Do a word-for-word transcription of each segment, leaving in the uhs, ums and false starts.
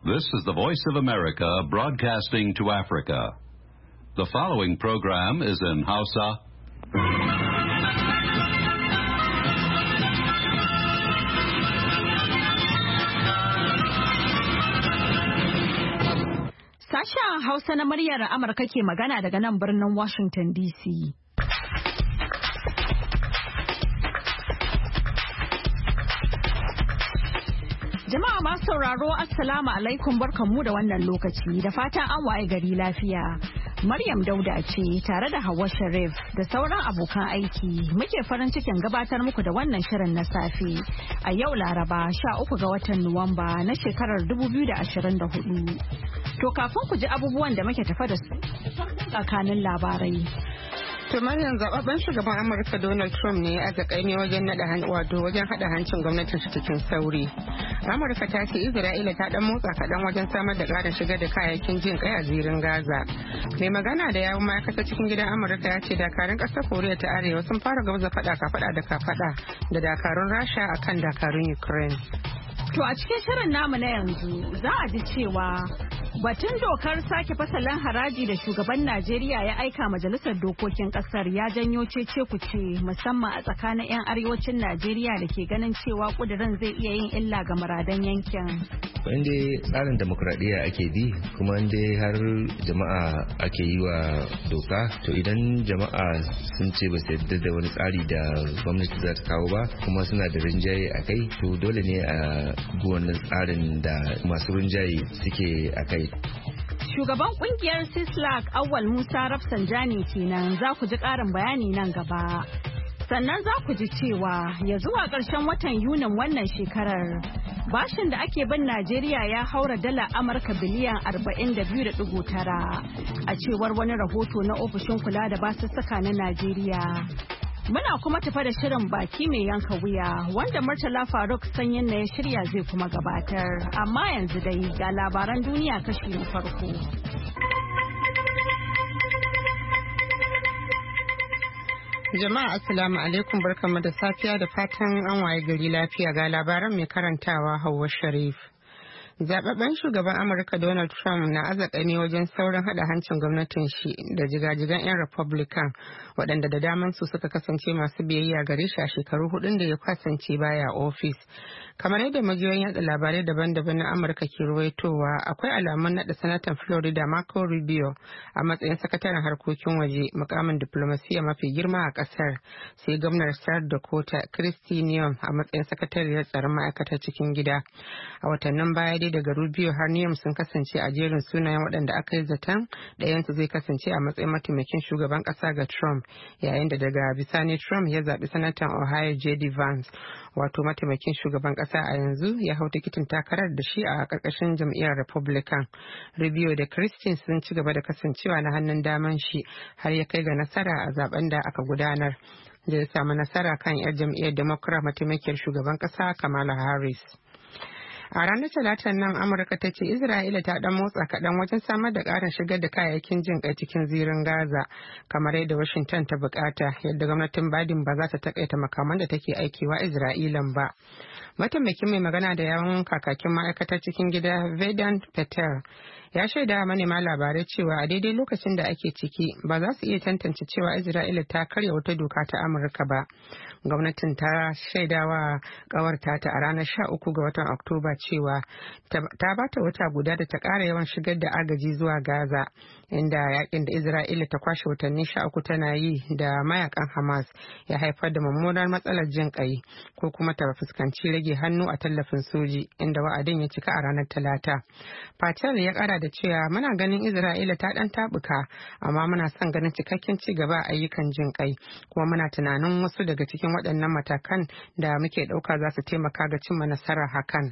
This is the Voice of America broadcasting to Africa. The following program is in Hausa. Sashen Hausa na muryar Amurka ke magana daga nan birnin Washington D C. Jama'a masu sauraro Assalamu alaikum barkanmu da wannan lokaci da fatan an waye gari lafiya. Maryam Dauda ce tare da Hauwa Sharif da sauran abokan aiki muke farin cikin gabatar muku da wannan shirin na safe a yau Laraba sha uku ga watan Nuwamba na shekarar dubu biyu da ashirin da hudu. To kafin ku ji abubuwan da muke tafa da su tsakanin labarai. To Maryam, zababben shugaban Amurka Donald Trump ne ya azakai ne wajen nada wato wajen hada hancin gwamnatin shi cikin sauri. Amurka ta ce Isra'ila ta dan motsa kadan wajen samar da karin shigar da kayayyakin jin kai a zirin Gaza. Mai magana da yawun ma'aikatar cikin gidan Amurka ya ce dakarun kasar Koriya ta Arewa sun fara gabza fada kafada da kafada da dakarun Rasha akan dakarun Ukraine. To a cikin shirin namu na yanzu za a ji cewa batun dokar sake fasalin haraji da shugaban Najeriya ya aika majalisar dokokin kasar ya janyo cece kuce musamman a tsakanin 'yan arewacin Najeriya da ke ganin cewa kudirin zai iya yin illa ga muradan yankin. Inda tsarin demokradiyya ake bi kuma inda har jama'a ake yi wa doka, to idan jama'a sun ce ba su yarda da wani tsari da gwamnati za ta kawo ba kuma suna da rinjaye a kai, to dole ne a bi wannan tsarin da masu rinjaye suke a kai. Shugaban kungiyar Sislak Awal Musa Rafsanjani kenan, za ku ji ƙarin bayani nan gaba. Sannan za ku ji cewa ya zuwa ƙarshen watan Yunin wannan shekarar bashin da ake bin Najeriya ya haura dala Amurka biliyan arba'in da biyu da ɗigo tara a cewar wani rahoto na ofishin kula da basussuka na Najeriya. Muna kuma tafa da shirin baki mai yanka wuya wanda Murtala Faruk sanyin na ya shirya zai kuma gabatar. Amma yanzu dai ga labaran duniya kashi na farko. Jama'a Assalamu alaikum barkanmu da safiya da fatan an waye gari lafiya ga labaran mai karantawa Hauwa Sharif. Zababben shugaban Amurka Donald Trump na azaka ne wajen saurin hada hancin gwamnatin shi da jigajigan 'yan Republican waɗanda da daman su suka kasance masu biyayya gare shi a shekaru hudun da ya kasance baya ofis. Kamar yadda majiyoyin yada labarai daban-daban na Amurka ke ruwaitowa, akwai alamun nada sanatan Florida Marco Rubio a matsayin sakataren harkokin waje, mukamin diplomasiya mafi girma a kasar, sai gwamnar South Dakota Kristi Noem a matsayin sakatariyar tsaron ma'aikatar cikin gida. A watannin baya dai daga Rubio har Noem sun kasance a jerin sunayen waɗanda aka yi zaton ɗayansu zai kasance a matsayin mataimakin shugaban ƙasa ga Trump, yayin da daga bisani Trump ya zaɓi sanatan Ohio J D Vance, wato mataimakin shugaban ƙasa a yanzu, ya hau tikitin takarar da shi a ƙarƙashin jam'iyyar Republican. Rubio da Christine sun ci gaba da kasancewa na hannun daman shi har ya kai ga nasara a zaben da aka gudanar, da ya samu nasara kan 'yar jam'iyyar Democrat mataimakiyar shugaban ƙasa Kamala Harris. A ranar Talatar nan Amurka ta ce Isra'ila ta dan motsa kaɗan wajen samar da ƙarin shigar da kayayyakin jin kai cikin zirin Gaza, kamar yadda Washington ta bukata, yadda gwamnatin Biden ba za ta takaita makaman da take aikewa Isra'ilan ba. Mataimakin mai magana da yawun kakakin ma'aikatar cikin gida Vedant Patel ya shaida manema labarai cewa a daidai lokacin da ake ciki ba za su iya tantance cewa Isra'ila ta karya wata doka ta Amurka ba. Gwamnatin ta shaidawa kawarta ta a ranar sha uku ga watan Oktoba cewa ta bata wata guda da ta ƙara yawan shigar da agaji zuwa Gaza, inda yakin da Isra'ila ta kwashe watanni sha uku tana yi da mayakan Hamas ya haifar da mummunar matsalar jin kai ko kuma ta fuskanci rage hannu a tallafin soji, inda wa'adin ya cika a ranar Talata. Patel ya kara da cewa muna ganin Isra'ila ta dan tabuka, amma muna son ganin cikakken ci gaba a ayyukan jin kai, kuma muna tunanin wasu daga cikin waɗannan matakan da muke ɗauka za su taimaka ga cimma nasarar hakan.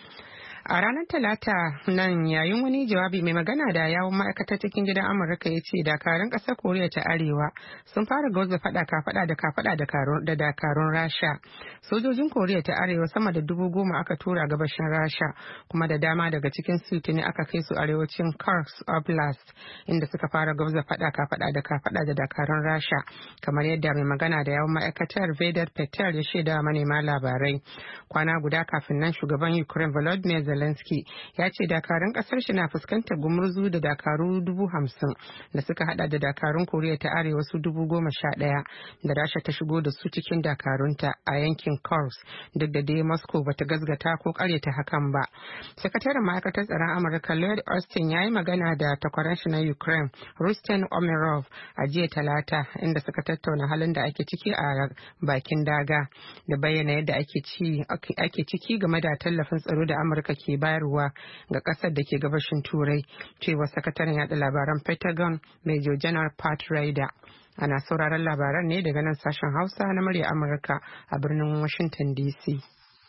A ranar Talata nan yayin wani jawabi mai magana da yawun ma'aikatar cikin gidan Amurka ya ce dakarun ƙasar Koriya ta Arewa sun fara gauza fada kafada da kafada da dakarun Rasha. Sojojin Koriya ta Arewa sama da dubu goma aka tura gabashin Rasha, kuma da dama daga cikin su tuni aka kai su arewacin Kursk Oblast, inda suka fara gauza fada kafada da kafada da dakarun Rasha, kamar yadda mai magana da yawun ma'aikatar Vedant Patel ya shaida manema labarai. Kwana guda kafin nan shugaban Ukraine Volodymyr Zelensky ya ce dakarun kasar shi na fuskantar gumurzu da dakaru dubu hamsin da suka hada da dakarun Koriya ta Arewa su dubu goma sha ɗaya da Rasha ta shigo da su cikin dakarunta a yankin Kursk, duk da dai Moscow bata gazgata ko karyata hakan ba. Sakataren ma'aikatar tsaron Amurka Lloyd Austin ya yi magana da takwaran shi na Ukraine Rustem Umerov a jiya Talata, inda suka tattauna halin da ake ciki a bakin daga da bayyana yadda ake ci ake ciki game da tallafin tsaro da Amurka ke bayarwa ga kasar da ke gabashin Turai, cewa sakataren yada labaran Pentagon Major General Pat Ryder. Ana sauraron labaran ne daga nan sashen Hausa na murya Amurka a birnin Washington D C.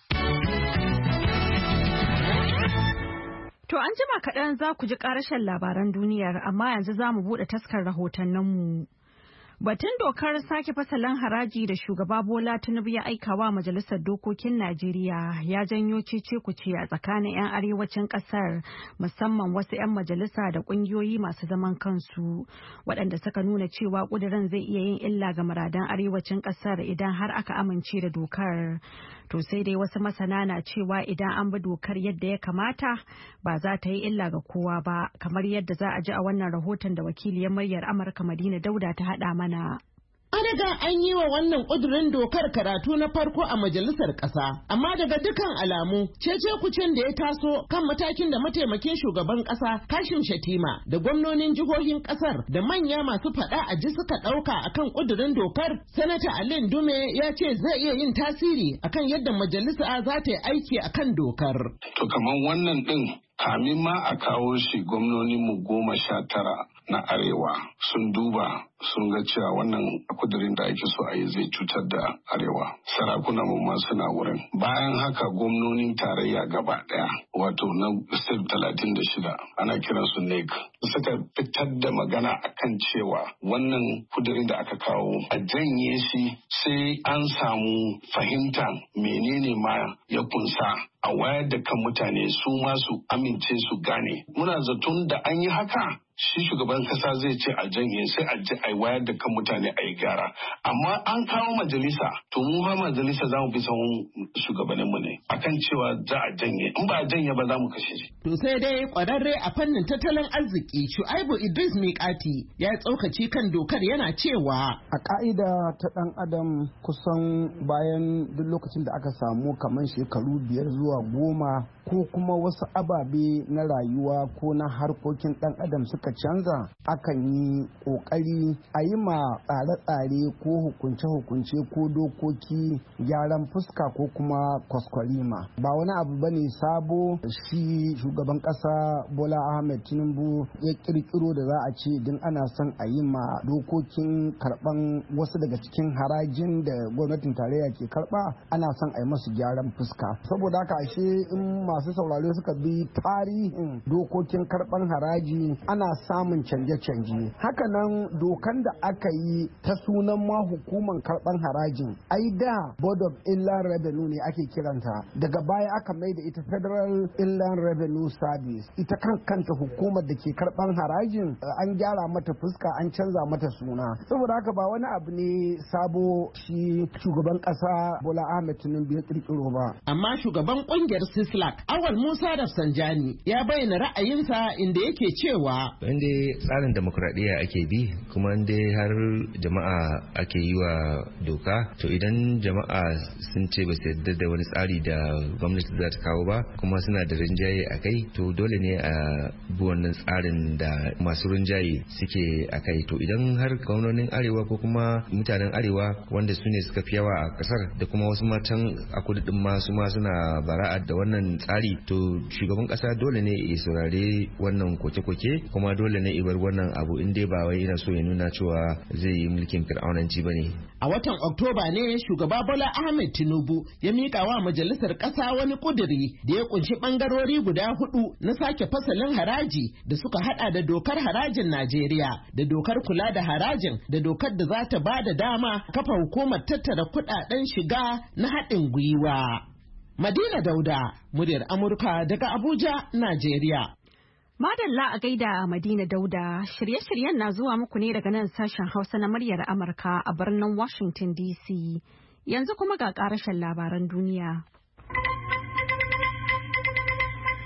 To an jima kaɗan za ku ji ƙarashen labaran duniyar, amma yanzu za mu buɗe taskar rahotanninmu. Batun dokar sake fasalin haraji da shugaba Bola Tinubu ya aika wa Majalisar Dokokin Najeriya ya janyo cece-kuce a tsakanin 'yan arewacin kasar, musamman wasu 'yan majalisa da kungiyoyi masu zaman kansu, waɗanda suka nuna cewa ƙudurin zai iya yin illa ga muradan arewacin kasar idan har aka amince da dokar. To sai dai wasu masana na cewa idan an bi dokar yadda ya kamata ba za ta yi illa ga kowa ba, kamar yadda za a ji a wannan rahoton da wakiliyar muryar Amurka Madina Dauda ta haɗa mana. An riga an yi wa wannan ƙudurin dokar karatu na farko a majalisar ƙasa, amma daga dukan alamu cece kucin da ya taso kan matakin da mataimakin shugaban ƙasa Kashim Shatima da gwamnonin jihohin ƙasar da manya masu faɗa a ji suka ɗauka akan ƙudurin dokar, Sanata Ali Ndume ya ce zai iya yin tasiri akan yadda majalisa za ta yi aiki akan dokar. To kamar wannan ɗin kamin ma a kawo shi gwamnoninmu goma sha tara na arewa sun duba sun ga cewa wannan kudirin da ake so a yi zai cutar da arewa. Sarakunan mu ma suna wurin. Bayan haka gwamnonin tarayya gaba daya wato na state talatin da shida ana kiran su N E C suka fitar da magana akan cewa wannan kudirin da aka kawo a janye shi sai an samu fahimta menene ma ya kunsa a wayar da kan mutane su ma su amince su gane. Muna zaton da an yi haka shi shugaban kasa zai ce a janye sai a ji a wayar da kan mutane a yi gyara, amma an kawo majalisa to mu ma majalisa za mu bi sahun shugabannin mu ne akan cewa za a janye, in ba a janye ba za mu kashe shi. To sai dai kwararre a fannin tattalin arziki Shu'aibu Idris Miƙati ya tsaukaci kan dokar yana cewa a ka'ida ta dan adam kusan bayan duk lokacin da aka samu kamar shekaru biyar zuwa goma ko kuma wasu ababe na rayuwa ko na harkokin dan adam suka canza, akan yi kokari a yi ma tsare-tsare ko hukunce-hukunce ko dokoki gyaran fuska ko kuma kwaskwarima. Ba wani abu bane sabo shi shugaban kasa Bola Ahmed Tinubu ya kirkiro da za a ce din ana son a yi ma dokokin karban wasu daga cikin harajin da gwamnatin tarayya ke karba, ana son a yi masu gyaran fuska. Saboda haka ashe in masu saurare suka bi tarihin dokokin karban haraji ana samun canje-canje. Hakanan dokan da aka yi ta sunan ma hukumar karban harajin, ai da Board of Inland Revenue ne ake kiranta, daga baya aka mai da ita Federal Inland Revenue Service. Ita kan kanta hukumar da ke karban harajin an gyara mata fuska, an canza mata suna. Saboda haka ba wani abu ne sabo shi shugaban kasa Bola Ahmed Tinubu ya kirkiro ba. Amma shugaban kungiyar Sislak Awal Musa Rafsanjani ya bayyana ra'ayinsa inda yake cewa inda tsarin demokuraɗiyya ake bi kuma inda har jama'a ake yi wa doka, to idan jama'a sun ce ba su yarda da wani tsari da gwamnati za ta kawo ba kuma suna da rinjaye a kai, to dole ne a bi wannan tsarin da masu rinjaye suke a kai. To idan har gwamnonin arewa ko kuma mutanen arewa wanda su ne suka fi yawa a kasar da kuma wasu matan a kudu din ma su ma suna bara'a da wannan tsari, to shugaban kasa dole ne ya saurare wannan koke-koke kuma dole ne ibar wannan abu in dai ba wai yana so ya nuna cewa zai yi mulkin fir'aunanci ba ne. A watan Oktoba ne shugaba Bola Ahmed Tinubu ya mika wa majalisar ƙasa wani kuduri da ya kunshi bangarori guda hudu na sake fasalin haraji da suka hada da dokar harajin Najeriya da dokar kula da harajin da dokar da za ta ba da dama kafa hukumar tattara kudaden shiga na haɗin gwiwa. Madina Dauda, muryar Amurka daga Abuja, Najeriya. Madalla a gaida Madina Dauda, shirye-shiryen na zuwa muku ne daga nan sashen Hausa na muryar Amurka a birnin Washington D C. Yanzu kuma ga ƙarashen labaran duniya.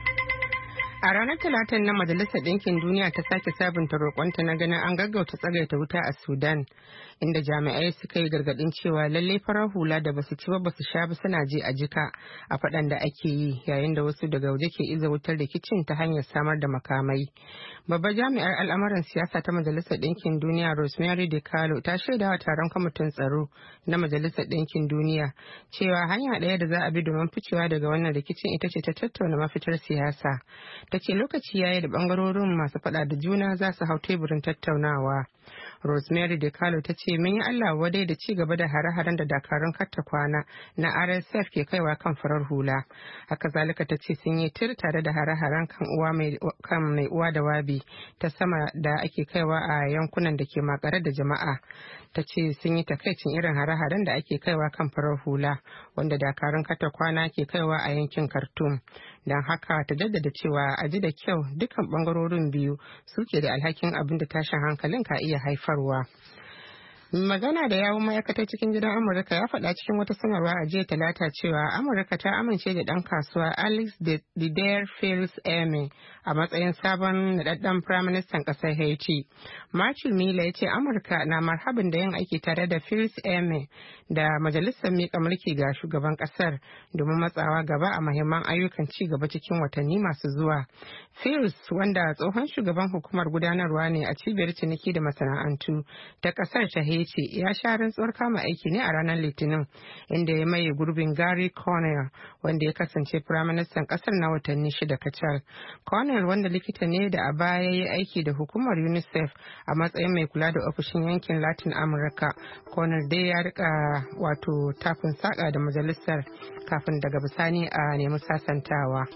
A ranar Talatin na Majalisar Ɗinkin Duniya ta sake sabunta roƙonta na ganin an gaggauta tsagaita wuta a Sudan, inda jami'ai suka yi gargaɗin cewa lallai farar hula da basu ci ba basu sha ba suna je a jika a faɗan da ake yi, yayin da wasu daga waje ke iza wutar rikicin ta hanyar samar da makamai. Babbar jami'ar al'amuran siyasa ta Majalisar Ɗinkin Duniya Rosemary DiCarlo ta shaida wa taron kwamitin tsaro na Majalisar Ɗinkin Duniya cewa hanya ɗaya da za a bi domin ficewa daga wannan rikicin ita ce ta tattauna mafitar siyasa. Ta ce lokaci yayi da bangarorin masu faɗa da juna za su hau teburin tattaunawa. Rosemary DiCarlo ta ce mun yi Allah wadai da ci gaba da hare-haren da dakarun katta kwana na R S F ke kaiwa kan farar hula. Haka zalika ta ce sun yi tir tare da hare-haren kan uwa mai kan mai uwa da wabi ta sama da ake kaiwa a yankunan da ke makare da jama'a. Ta ce sun yi takaicin irin hare-haren da ake kaiwa kan farar hula wanda dakarun katta kwana ke kaiwa a yankin Khartoum. Don haka ta jaddada cewa a ji da kyau dukkan bangarorin biyu suke da alhakin abin da tashin hankalin ka iya haifarwa. Magana da yawun ma'aikatar cikin gidan Amurka ya faɗa cikin wata sanarwa a jiya Talata cewa Amurka ta amince da ɗan kasuwa Alex Didier Fils-Aimé a matsayin sabon naɗaɗɗen firaministan ƙasar Haiti. Matthew Miller ya ce Amurka na marhabin da yin aiki tare da Fils-Aimé da majalisar miƙa mulki ga shugaban ƙasar domin matsawa gaba a mahimman ayyukan ci gaba cikin watanni masu zuwa. Fils, wanda tsohon shugaban hukumar gudanarwa ne a cibiyar ciniki da masana'antu ta ƙasar ta Haiti, ya sha rantsuwar kama aiki ne a ranar Litinin, inda ya maye gurbin Gary Conille, wanda ya kasance firaministan ƙasar na watanni shida kacal. Conille, wanda likita ne da a baya ya yi aiki da hukumar UNICEF a matsayin mai kula da ofishin yankin Latin America. Conille dai ya rika wato tafin saƙa da majalisar kafin daga bisani a nemi sasantawa.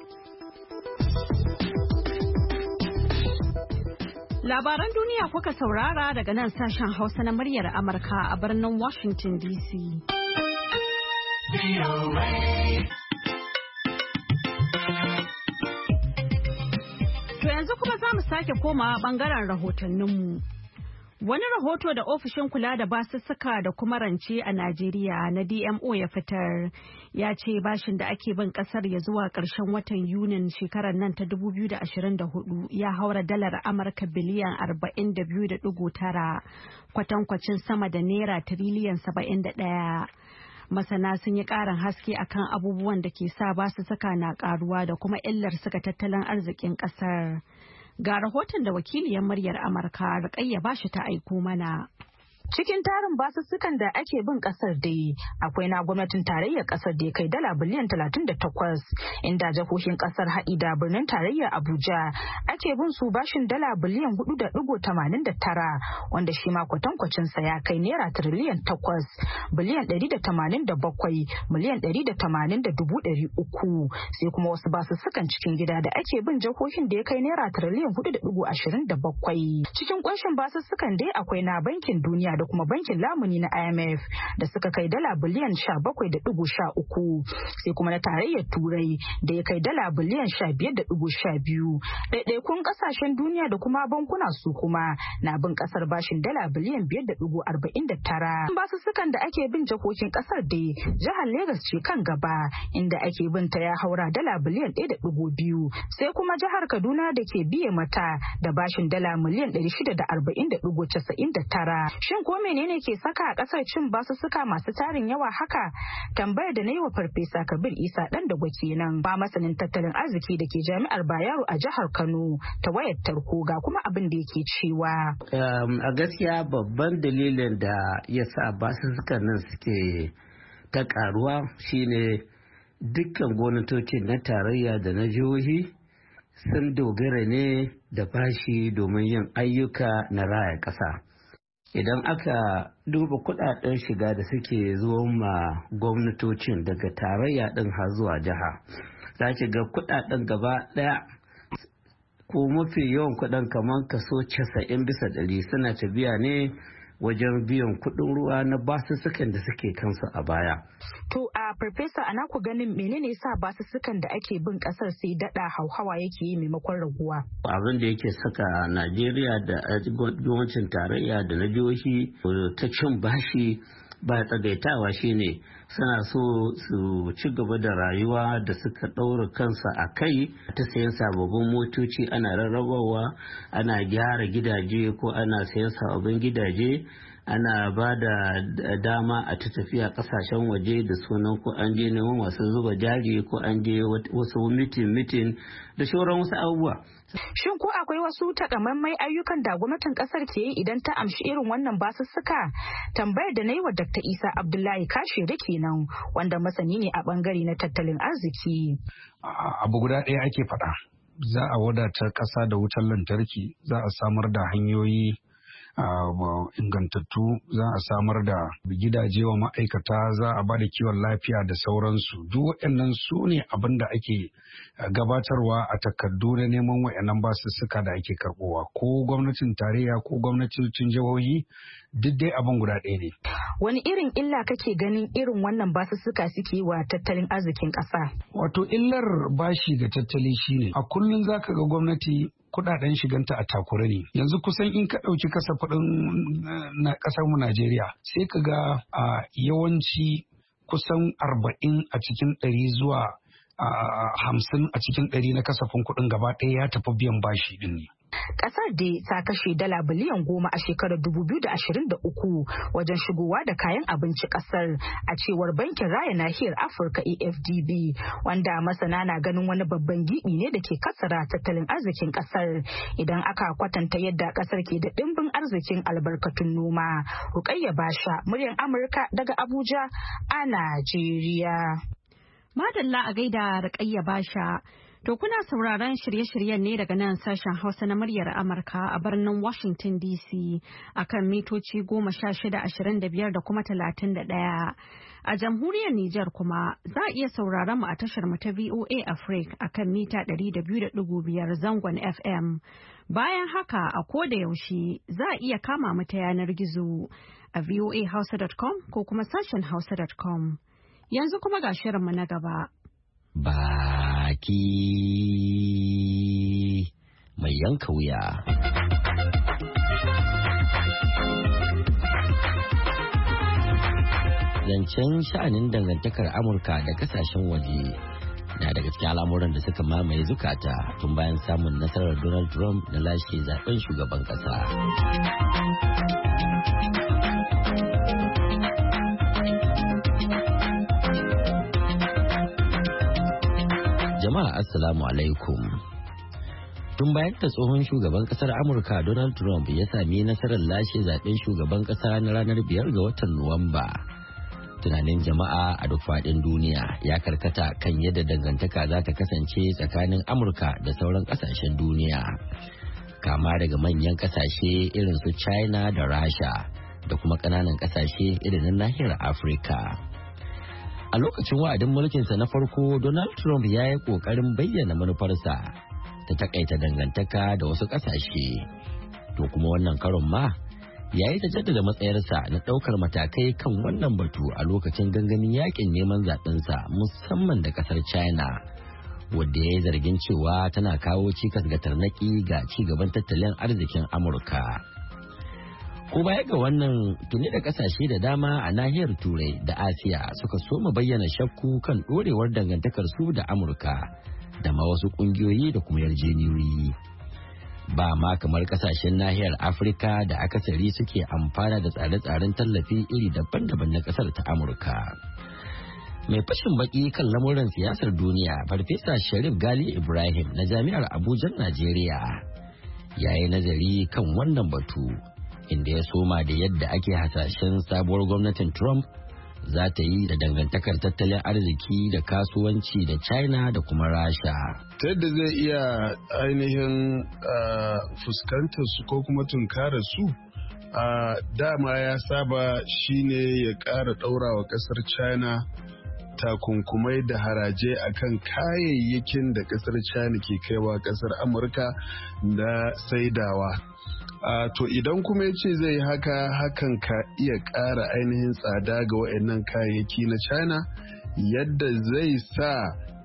Labaran duniya kuka saurara daga nan sashen Hausa na muryar Amurka a birnin Washington D C. To yanzu kuma za mu sake komawa bangaren rahotanninmu. Wani rahoto da ofishin kula da basussuka da kuma rance a Najeriya na D M O ya fitar ya ce bashin da ake bin kasar ya zuwa ƙarshen watan Yunin shekarar nan ta dubu biyu da ashirin da hudu ya haura dalar Amurka biliyan arba'in da biyu da digo tara, kwatankwacin sama da naira tiriliyan saba'in da ɗaya. Masana sun yi ƙarin haske akan abubuwan da ke sa basussuka na ƙaruwa da kuma illar suka tattalin arzikin ƙasar. Ga rahoton da wakiliyar muryar Amurka Rukayya Bashi ta aiko mana. Cikin tarin basussukan da ake bin kasar dai akwai na gwamnatin tarayyar kasar da ya kai dala biliyan talatin da takwas, inda jihohin kasar haɗi da birnin tarayyar Abuja ake bin su bashin dala biliyan hudu da digo tamanin da tara, wanda shi ma kwatankwacin sa ya kai naira tiriliyan takwas, biliyan ɗari da tamanin da bakwai, miliyan ɗari da tamanin da dubu ɗari uku. Sai kuma wasu basussukan cikin gida da ake bin jihohin da ya kai naira tiriliyan hudu da digo ashirin da bakwai. Cikin ƙunshin basussukan dai akwai na bankin duniya da kuma bankin lamuni na I M F da suka kai dala biliyan sha bakwai da digo sha uku, sai kuma na tarayyar turai da ya kai dala biliyan sha biyar da digo sha biyu. Ɗaiɗaikun ƙasashen duniya da kuma bankuna su kuma na bin ƙasar bashin dala biliyan biyar da digo arba'in da tara. Basussukan da ake bin jihohin ƙasar da jihar Legas ce kan gaba, inda ake bin ta ya haura dala biliyan ɗaya da digo biyu, sai kuma jihar Kaduna da ke biye mata da bashin dala miliyan ɗari shida da arba'in da digo casa'in da tara. Shin ko menene ke saka a kasar cin basussuka masu tarin yawa haka? Tambayar da na yi wa Farfesa Kabir Isa dan da kenan, ba masanin tattalin arziki da ke jami'ar Bayero a jihar Kano ta wayar tarko, ga kuma abin da yake cewa. A gaskiya babban dalilin da ya sa basussukan nan suke ta karuwa shine dukkan gwamnatocin na tarayya da na jihohi sun dogara ne da bashi domin yin ayyuka na raya ƙasa. Idan aka duba kudaden shiga da suke zuwa ma gwamnatocin daga tarayya din har zuwa jiha, za ki ga kudaden gaba daya ko mafi yawan kudin kamar kaso casa'in bisa ɗari suna tafiya ne wajen biyan kuɗin ruwa na basussukan da suke kansu a baya. To a farfesa ana ku ganin menene sa basussukan da ake bin kasar sai dada hauhawa yake yi maimakon raguwa? Abin da yake saka Najeriya da gwamnatin tarayya da na jihohi ta cin bashi ba tsagaitawa shine suna so su ci gaba da rayuwa da suka ɗaura kansa a kai ta sayan sababbin motoci ana rarrabawa, ana gyara gidaje ko ana sayan sababbin gidaje, ana ba da dama a ta tafiya kasashen waje da sunan ko an je neman masu zuba jari ko an je wasu mitin mitin da shauran wasu abubuwa. Shin ko akwai wasu takamaimai ayyukan da gwamnatin kasar ke yi idan ta amshi irin wannan basussuka? Tambayar da na yi wa Dakta Isa Abdullahi Kashe da kenan, wanda masani ne a bangare na tattalin arziki. Abu guda ɗaya ake faɗa. Za a wadata ƙasa da wutar lantarki, za a samar da hanyoyi Uh, ingantattu, za a samar da gidaje wa ma'aikata, za a ba da kiwon lafiya da sauransu. Duk waɗannan su ne abin da ake uh, gabatarwa a takardu na neman waɗannan basussuka da ake karɓowa, ko gwamnatin tarayya ko gwamnatin jihohi, duk dai abin guda ɗaya ne. Wani irin illa kake ganin irin wannan basussuka suke wa tattalin arzikin ƙasa? Wato illar bashi ga tattali shine a kullum zaka ga gwamnati kudaden shiganta a takure ne. Yanzu kusan in ka ɗauki kasafin na ƙasar mu Najeriya sai ka ga a yawanci kusan arba'in a cikin ɗari zuwa hamsin a cikin ɗari na kasafin kuɗin gaba ɗaya ya tafi biyan bashi ɗin ne. Kasar dai ta kashe dala biliyan goma a shekarar dubu biyu da ashirin da uku wajen shigowa da kayan abinci kasar, a cewar Bankin Raya Nahiyar Afirka A F D B, wanda masana na ganin wani babban gibi ne da ke kasara tattalin arzikin kasar idan aka kwatanta yadda kasar ke da dimbin arzikin albarkatun noma. Rukayya Basha, muryar Amurka daga Abuja a Najeriya. Madalla a gaida Rukayya Basha. To kuna sauraron shirye-shiryen ne daga nan sashen Hausa na muryar Amurka a birnin Washington D C akan mitoci goma sha shida ashirin da biyar da kuma talatin da ɗaya. A jamhuriyar Nijar kuma za a iya sauraron mu a tashar mu ta V O A Africa akan mita ɗari da biyu da ɗigo biyar zangon F M. Bayan haka a koda yaushe za a iya kama mu ta yanar gizo a voa hausa dot com ko kuma sashen hausa dot com. Yanzu kuma ga shirinmu na gaba. Baki mai yanka wuya. Zancen sha'anin dangantakar Amurka da kasashen waje na daga cikin al'amuran da suka mamaye zukata tun bayan samun nasarar Donald Trump na lashe zaben shugaban kasa. Jama'a assalamu alaikum. Tun bayan da tsohon shugaban kasar Amurka Donald Trump ya sami nasarar lashe zaben shugaban kasa na ranar biyar ga watan Nuwamba, tunanin jama'a a duk faɗin duniya ya karkata kan yadda dangantaka za ta kasance tsakanin Amurka da sauran ƙasashen duniya, kama daga manyan ƙasashe irin su China da Rasha da kuma ƙananan ƙasashe irin na nahiyar Afirka. A lokacin wa'adin mulkinsa na farko, Donald Trump ya yi ƙoƙarin bayyana manufarsa ta takaita dangantaka da wasu ƙasashe. To kuma wannan karon ma ya yi ta jaddada matsayarsa na ɗaukar matakai kan wannan batu a lokacin gangamin yakin neman zaɓensa, musamman da ƙasar China, wadda ya yi zargin cewa tana kawo cikas ga tarnaƙi ga ci gaban tattalin arzikin Amurka. Ko baya ga wannan, tuni da kasashe da dama a nahiyar Turai da Asiya suka soma bayyana shakku kan dorewar dangantakar su da Amurka da ma wasu kungiyoyi da kuma yarjejeniyoyi. Ba ma kamar kasashen nahiyar Afirka da akasari suke amfana da tsare-tsaren tallafi iri daban-daban na kasar ta Amurka. Mai fashin baki kan lamuran siyasar duniya, Farfesa Sharif Gali Ibrahim na Jami'ar Abuja, Najeriya, ya yi nazari kan wannan batu, inda ya soma da yadda ake hasashen sabuwar gwamnatin Trump za ta yi da dangantakar tattalin arziki da kasuwanci da China da kuma Rasha. Ta yadda zai iya ainihin fuskantar su ko kuma tunkarar su, dama ya saba shine ya ƙara ɗaurawa ƙasar China takunkumai da haraje akan kayayyakin da ƙasar China ke kaiwa ƙasar Amurka da saidawa. Uh, to idan kuma ya ce zai haka, hakan ka iya ƙara ainihin tsada ga waɗannan kayayyaki na China, yadda zai sa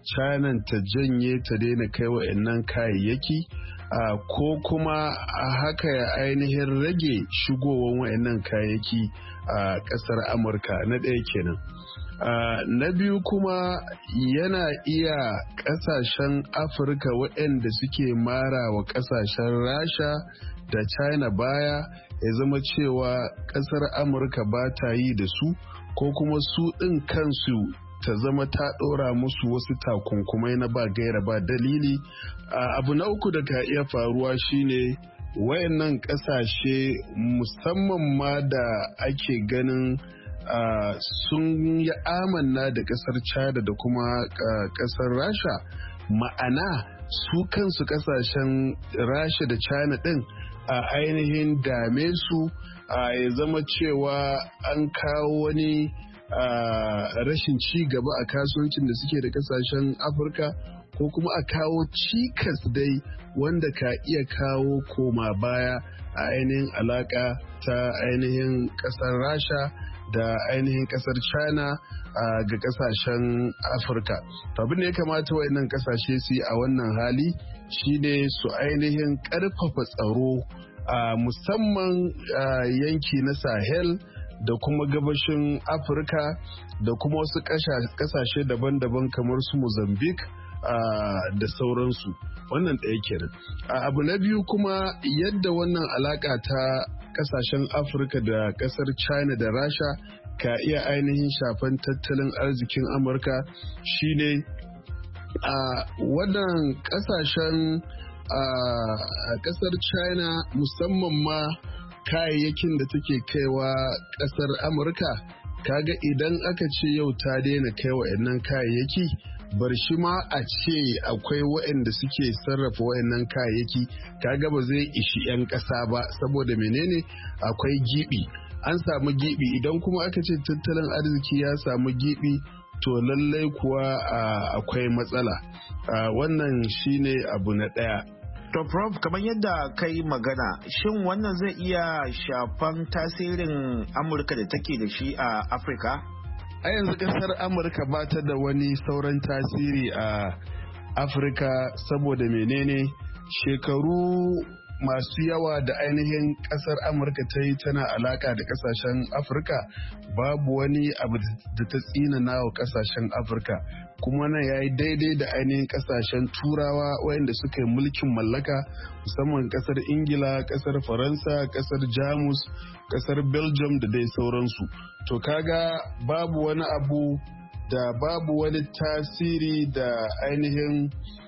China ta janye ta daina kai wa'annan kayayyaki uh, ko kuma a haka ya ainihin rage shigowar wa'annan kayayyaki a uh, ƙasar Amurka na ɗaya kenan. Uh, na biyu kuma yana iya ƙasashen Afirka waɗanda suke mara wa ƙasashen Rasha da China baya ya zama cewa ƙasar Amurka ba ta yi da su ko kuma su ɗin kansu ta zama ta ɗora musu wasu takunkumai na ba gaira ba dalili. Uh, abu na uku da ka iya faruwa shine wayannan ƙasashe musamman ma da ake ganin Uh, sun yi amanna da kasar China da kuma uh, kasar Rasha, ma'ana su kansu kasashen Rasha da China din a uh, ainihin dame su uh, ya zama cewa an kawo wani uh, rashin ci gaba a kasuwancin da suke da kasashen Afirka ko kuma a kawo cikas dai wanda ka iya kawo koma baya a ainihin alaka ta ainihin kasar Rasha da ainihin kasar China uh, ga kasashen Afirka. Abin da ya kamata wayannan kasashe su yi a wannan hali shine su ainihin karfafa tsaro a uh, musamman uh, yanki na Sahel da kuma gabashin Afirka da kuma wasu kasashe daban-daban kamar su Mozambique uh, da sauransu. Wannan ɗaya kenan. Uh, abu na biyu kuma yadda wannan alaka ta kasashen Afirka da kasar China da Rasha ka iya ainihin shafan tattalin arzikin Amurka shine a wannan kasashen a kasar China musamman ma kayayyakin da take kaiwa kasar Amurka, kaga idan aka ce yau ta daina kai wa'annan kayayyaki, bar shi ma a ce akwai waɗanda suke sarrafa waɗannan kayayyaki, kaga ba zai ishi 'yan ƙasa ba saboda menene akwai gibi, an samu gibi. Idan kuma aka ce tattalin arziki ya samu gibi, to lallai kuwa akwai matsala. Wannan shine abu na ɗaya. To Prof, kamar yadda ka yi magana, shin wannan zai iya shafan tasirin Amurka da take da shi a Afirka? A yanzu kasar Amurka ba ta da wani sauran tasiri a Afirka saboda menene shekaru masu yawa da ainihin kasar Amurka ta yi tana alaka da kasashen Afirka, babu wani abu da ta tsinana wa kasashen Afirka, kuma nan ya yi daidai da ainihin kasashen turawa wayanda suka yi mulkin mallaka, musamman kasar Ingila, kasar Faransa, kasar Jamus, kasar Belgium da dai sauransu. To kaga babu wani abu da babu wani tasiri da ainihin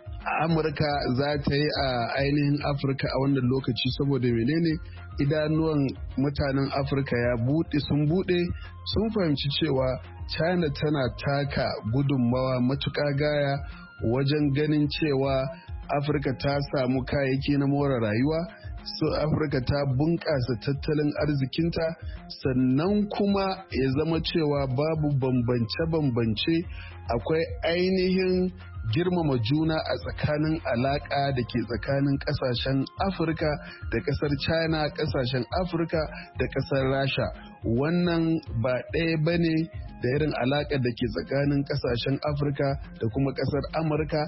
Amurka za ta yi a ainihin Afirka a wannan lokaci saboda menene idanuwan mutanen Afirka ya buɗe sun buɗe sun fahimci cewa China tana taka gudunmawa matuƙa gaya wajen ganin cewa Afirka ta samu kayayyaki na more rayuwa, so Afirka ta bunƙasa tattalin arzikinta, sannan kuma ya zama cewa babu bambance-bambance, akwai ainihin girmama juna a tsakanin alaƙa da ke tsakanin ƙasashen Afirka da ƙasar China, ƙasashen Afirka da ƙasar Rasha. Wannan ba ɗaya ba ne da irin alaƙar da ke tsakanin ƙasashen Afirka da kuma ƙasar Amurka.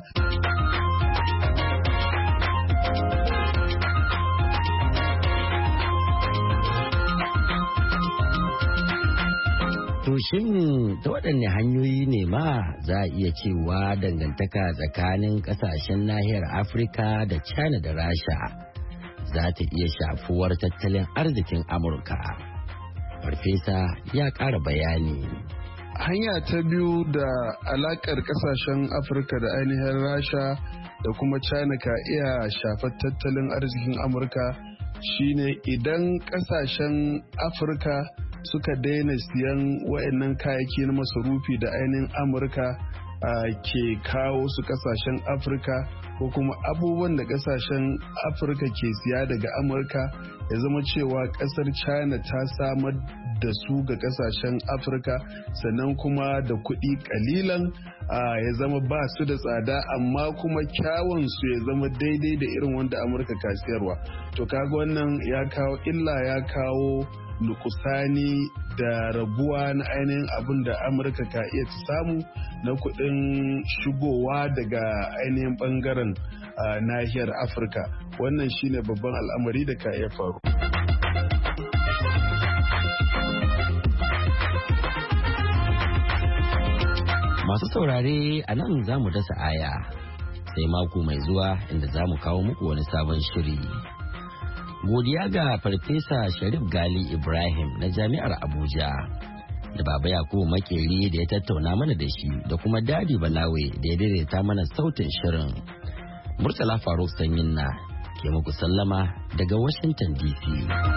To shin ta waɗanne hanyoyi ne ma za a iya cewa dangantaka tsakanin ƙasashen nahiyar Afirka da China da Rasha za ta iya shafuwar tattalin arzikin Amurka? Farfesa ya ƙara bayani. Hanya ta biyu da alaƙar ƙasashen Afirka da ainihin Rasha da kuma China ka iya shafar tattalin arzikin Amurka shine idan ƙasashen Afirka suka daina siyan wayannan kayayyaki na masarufi da ainihin Amurka ke kawo su kasashen Afirka, ko kuma abubuwan da kasashen Afirka ke siya daga Amurka ya zama cewa kasar China ta samar da su ga kasashen Afirka, sannan kuma da kuɗi kalilan ya zama ba su da tsada amma kuma kyawun su ya zama daidai da irin wanda Amurka ka siyarwa. To kaga wannan ya kawo illa, ya kawo nukusani da raguwa na ainihin abin da amurka ka iya ta samu na kuɗin shigowa daga ainihin ɓangaren nahiyar afirka. Wannan shine babban al'amari da ka iya faru. Masu saurare a nan za mu dasa aya sai mako mai zuwa inda za mu kawo muku wani sabon shiri. Godiya ga Farfesa Sharif Gali Ibrahim na Jami'ar Abuja da Baba Yakubu Makeri da ya tattauna mana da shi da kuma Dadi Balawe da ya daidaita mana sautin shirin. Murtala Faruk Sanyin na ke muku sallama daga Washington D C.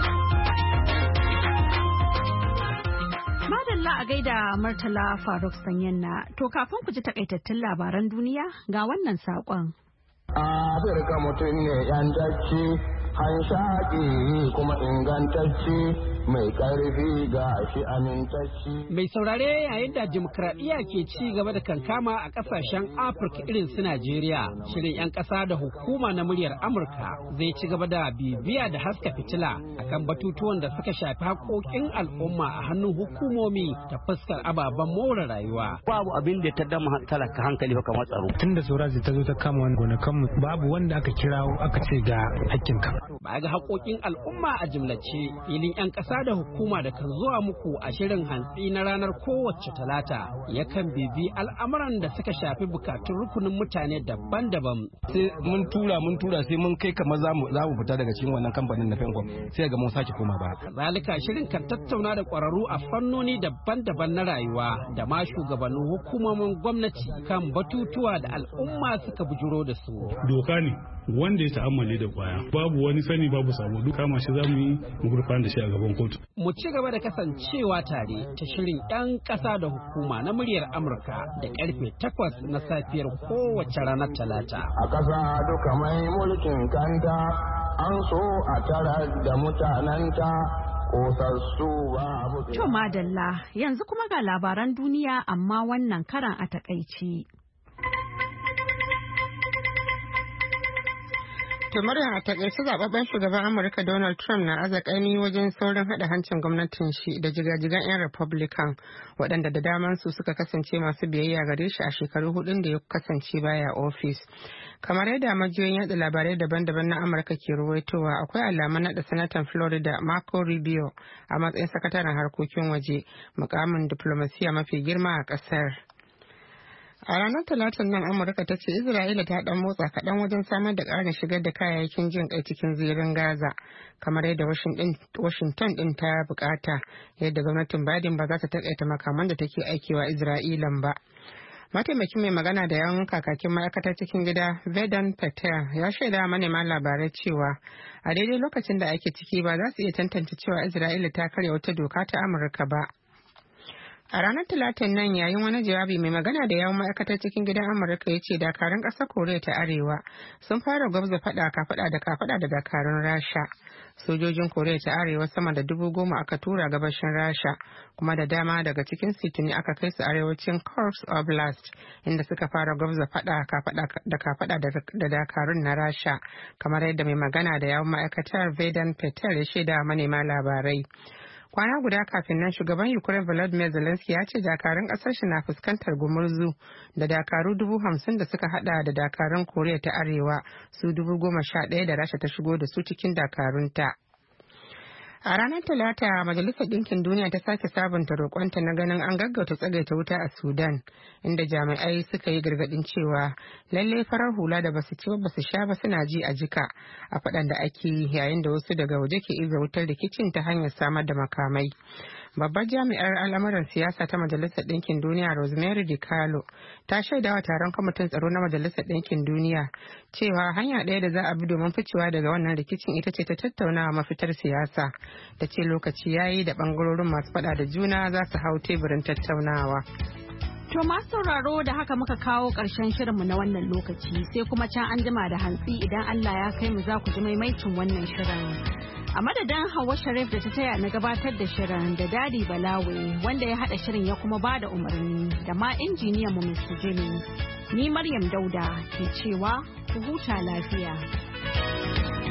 Madalla a gaida Murtala Faruk Sanyanna. To kafin ku ji takaitattun labaran duniya ga wannan saƙon. Afirka mutum ne yantacce, hanshaƙi kuma ingantacce, mai ƙarfi ga shi amintacce. Mai saurare yayin da dimokuraɗiyya ke ci gaba da kankama a ƙasashen Afirka irin su Najeriya, shirin 'yan ƙasa da hukuma na muryar Amurka zai ci gaba da bibiya da haska fitila akan batutuwan da suka shafi haƙoƙin al'umma a hannun hukumomi ta fuskar ababen more rayuwa. Babu abin da ta dama talaka hankali ba kamar tsaro. Tun da Sorazi ta zo ta kama wani gonakanmu babu wanda aka kirawo aka ce ga hakkinka. Ba ga haƙoƙin al'umma a jimlace filin 'yan ƙasa da hukuma da kan zuwa muku a shirin hantsi na ranar kowace talata yakan bibi al'amuran da suka shafi bukatun rukunin mutane daban-daban. Sai mun tura mun tura sai mun kai kamar za mu fita daga cikin wannan kamfanin na Fenkom sai ga mun sake koma ba. Kazalika shirin kan tattauna da ƙwararru a fannoni daban-daban na rayuwa da ma shugabannin hukumomin gwamnati kan batutuwa da al'umma suka bujuro da su. Doka ne wanda ya ta'ammali da kwaya babu wani sani babu sabo duk kama shi za mu yi mu gurfana da shi a gaban kotu. Mu ci gaba da kasancewa tare ta shirin 'yan ƙasa da hukuma na muryar Amurka da karfe takwas na safiyar kowace ranar Talata. A ƙasa duka mai mulkin kanta an so a tara da mutanenta kosassu babu. To madalla yanzu kuma ga labaran duniya amma wannan karan a takaici. kamar a takaice zababben shugaban amurka donald trump na azakani wajen saurin hada hancin gwamnatin shi da jigajigan 'yan republican waɗanda da daman su suka kasance masu biyayya gare shi a shekaru hudun da ya kasance baya ofis. Kamar yadda majiyoyin yada labarai daban-daban na amurka ke ruwaitowa akwai alamun nada sanatan florida marco rubio a matsayin sakataren harkokin waje, mukamin diplomasiya mafi girma a kasar. A ranar Talatin nan Amurka ta ce Isra'ila ta dan motsa kaɗan wajen samar da ƙarin shigar da kayayyakin jin kai cikin zirin Gaza, kamar yadda Washington din ta bukata, yadda gwamnatin Biden ba za ta taƙaita makaman da take aikewa Isra'ilan ba. Mataimakin mai magana da yawan kakakin ma'aikatar cikin gida Vedan Patel ya shaida manema labarai cewa a daidai lokacin da ake ciki ba za su iya tantance cewa Isra'ila ta karya wata doka ta Amurka ba. A ranar Talatin nan yayin wani jawabi mai magana da yawon ma'aikatar cikin gidan Amurka ya ce dakarun ƙasar Koriya ta Arewa sun fara gwabza fada kafada da kafada da dakarun Rasha. Sojojin Koriya ta Arewa sama da dubu goma aka tura gabashin Rasha kuma da dama daga cikin situni aka kai su arewacin Kursk Oblast inda suka fara gwabza fada kafada da kafada da dakarun na Rasha kamar yadda mai magana da yawon ma'aikatar Vedan Patel ya shaida manema labarai. Kwana guda kafin nan shugaban Ukraine Volodymyr Zelensky ya ce dakarun kasar shi na fuskantar gumurzu da dakaru dubu hamsin da suka hada da dakarun Koriya ta Arewa su dubu goma sha ɗaya da Rasha ta shigo da su cikin dakarunta. A ranar Talata, Majalisar Ɗinkin Duniya ta sake sabunta roƙonta na ganin an gaggauta tsagaita wuta a Sudan, inda jami'ai suka yi gargaɗin cewa lalle farar hula da basu ci ba su sha ba suna ji a jika a faɗan da ake yi yayin da wasu daga waje ke iza wutar rikicin ta hanyar samar da makamai. Babbar jami'ar al'amuran siyasa ta Majalisar Ɗinkin Duniya Rosemary DiCarlo ta shaidawa taron kwamitin tsaro na Majalisar Ɗinkin Duniya cewa hanya ɗaya da za a bi domin ficewa daga wannan rikicin ita ce ta tattaunawa mafitar siyasa. Ta ce lokaci yayi da ɓangarorin masu faɗa da juna za su hau teburin tattaunawa. To masu sauraro da haka muka kawo ƙarshen shirinmu na wannan lokaci sai kuma can an jima da hantsi idan Allah ya kai mu za ku ji maimaicin wannan shirin. A madadin Hauwa Sharif da ta taya na gabatar da shirin da Dadi Balawe wanda ya haɗa shirin ya kuma ba da umarni da ma injiniyan mu mister Jimmy. Ni Maryam Dauda ke cewa ku huta lafiya.